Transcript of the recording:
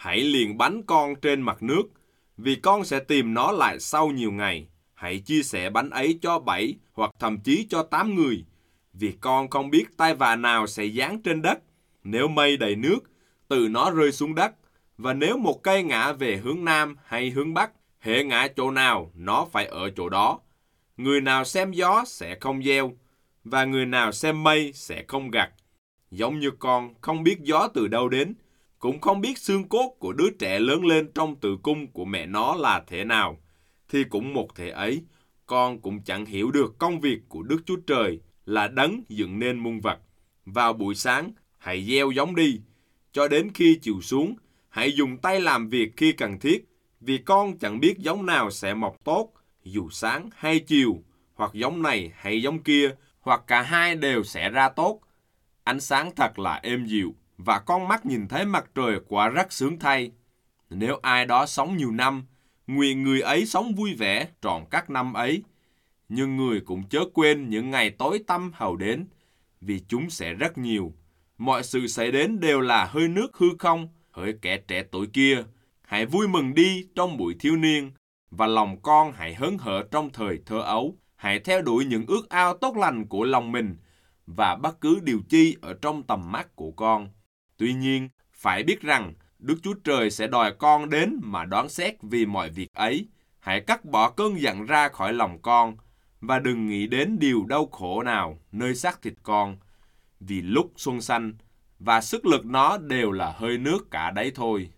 hãy liền bánh con trên mặt nước, vì con sẽ tìm nó lại sau nhiều ngày. Hãy chia sẻ bánh ấy cho 7 hoặc thậm chí cho 8 người, vì con không biết tai vạ nào sẽ giáng trên đất. Nếu mây đầy nước, từ nó rơi xuống đất, và nếu một cây ngã về hướng Nam hay hướng Bắc, hễ ngã chỗ nào, nó phải ở chỗ đó. Người nào xem gió sẽ không gieo, và người nào xem mây sẽ không gặt. Giống như con không biết gió từ đâu đến, cũng không biết xương cốt của đứa trẻ lớn lên trong tử cung của mẹ nó là thế nào, thì cũng một thể ấy, con cũng chẳng hiểu được công việc của Đức Chúa Trời là đấng dựng nên muôn vật. Vào buổi sáng, hãy gieo giống đi, cho đến khi chiều xuống, hãy dùng tay làm việc khi cần thiết, vì con chẳng biết giống nào sẽ mọc tốt, dù sáng hay chiều, hoặc giống này hay giống kia, hoặc cả hai đều sẽ ra tốt. Ánh sáng thật là êm dịu, và con mắt nhìn thấy mặt trời quả rất sướng thay. Nếu ai đó sống nhiều năm, nguyện người ấy sống vui vẻ trọn các năm ấy. Nhưng người cũng chớ quên những ngày tối tăm hầu đến, vì chúng sẽ rất nhiều. Mọi sự xảy đến đều là hơi nước hư không. Hỡi kẻ trẻ tuổi kia, hãy vui mừng đi trong buổi thiếu niên, và lòng con hãy hớn hở trong thời thơ ấu. Hãy theo đuổi những ước ao tốt lành của lòng mình, và bất cứ điều chi ở trong tầm mắt của con. Tuy nhiên, phải biết rằng, Đức Chúa Trời sẽ đòi con đến mà đoán xét vì mọi việc ấy. Hãy cắt bỏ cơn giận ra khỏi lòng con, và đừng nghĩ đến điều đau khổ nào nơi xác thịt con, vì lúc xuân xanh và sức lực nó đều là hơi nước cả đấy thôi.